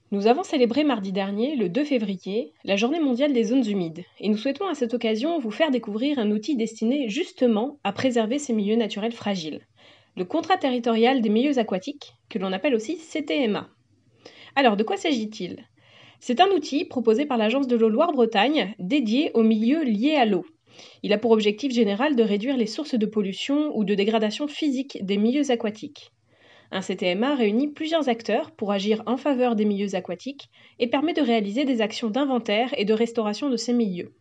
Nous avons célébré mardi dernier, le 2 février, la Journée mondiale des zones humides, et nous souhaitons à cette occasion vous faire découvrir un outil destiné justement à préserver ces milieux naturels fragiles, le contrat territorial des milieux aquatiques, que l'on appelle aussi CTMA. Alors, de quoi s'agit-il? C'est un outil proposé par l'Agence de l'eau Loire-Bretagne dédié aux milieux liés à l'eau. Il a pour objectif général de réduire les sources de pollution ou de dégradation physique des milieux aquatiques. Un CTMA réunit plusieurs acteurs pour agir en faveur des milieux aquatiques et permet de réaliser des actions d'inventaire et de restauration de ces milieux.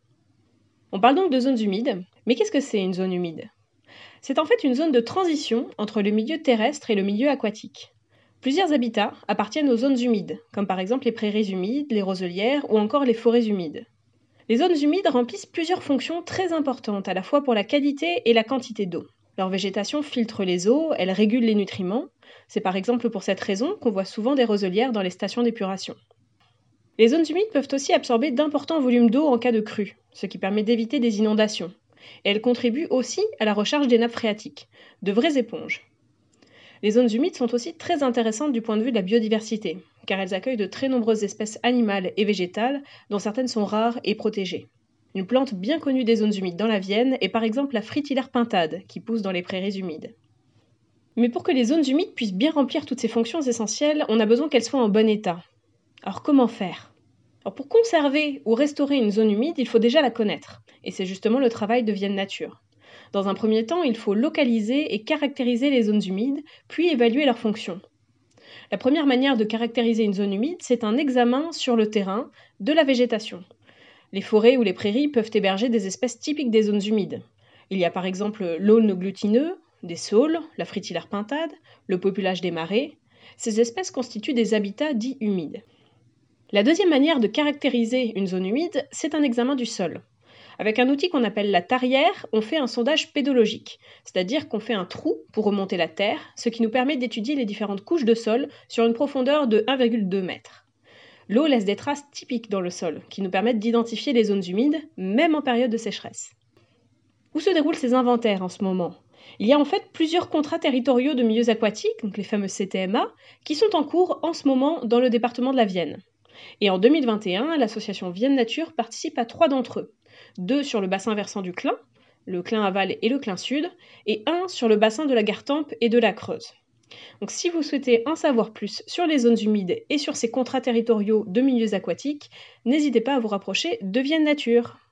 On parle donc de zones humides, mais qu'est-ce que c'est une zone humide? C'est en fait une zone de transition entre le milieu terrestre et le milieu aquatique. Plusieurs habitats appartiennent aux zones humides, comme par exemple les prairies humides, les roselières ou encore les forêts humides. Les zones humides remplissent plusieurs fonctions très importantes à la fois pour la qualité et la quantité d'eau. Leur végétation filtre les eaux, elle régule les nutriments. C'est par exemple pour cette raison qu'on voit souvent des roselières dans les stations d'épuration. Les zones humides peuvent aussi absorber d'importants volumes d'eau en cas de crue, ce qui permet d'éviter des inondations. Et elles contribuent aussi à la recharge des nappes phréatiques, de vraies éponges. Les zones humides sont aussi très intéressantes du point de vue de la biodiversité, car elles accueillent de très nombreuses espèces animales et végétales, dont certaines sont rares et protégées. Une plante bien connue des zones humides dans la Vienne est par exemple la fritillaire pintade, qui pousse dans les prairies humides. Mais pour que les zones humides puissent bien remplir toutes ces fonctions essentielles, on a besoin qu'elles soient en bon état. Alors comment faire? Pour conserver ou restaurer une zone humide, il faut déjà la connaître, et c'est justement le travail de Vienne Nature. Dans un premier temps, il faut localiser et caractériser les zones humides, puis évaluer leurs fonctions. La première manière de caractériser une zone humide, c'est un examen sur le terrain de la végétation. Les forêts ou les prairies peuvent héberger des espèces typiques des zones humides. Il y a par exemple l'aulne glutineux, des saules, la fritillaire pintade, le populage des marais. Ces espèces constituent des habitats dits humides. La deuxième manière de caractériser une zone humide, c'est un examen du sol. Avec un outil qu'on appelle la tarière, on fait un sondage pédologique, c'est-à-dire qu'on fait un trou pour remonter la terre, ce qui nous permet d'étudier les différentes couches de sol sur une profondeur de 1,2 m. L'eau laisse des traces typiques dans le sol, qui nous permettent d'identifier les zones humides, même en période de sécheresse. Où se déroulent ces inventaires en ce moment? Il y a en fait plusieurs contrats territoriaux de milieux aquatiques, donc les fameux CTMA, qui sont en cours en ce moment dans le département de la Vienne. Et en 2021, l'association Vienne Nature participe à 3 d'entre eux. 2 sur le bassin versant du Clain, le Clain aval et le Clain sud, et 1 sur le bassin de la Gartempe et de la Creuse. Donc si vous souhaitez en savoir plus sur les zones humides et sur ces contrats territoriaux de milieux aquatiques, n'hésitez pas à vous rapprocher de Vienne Nature.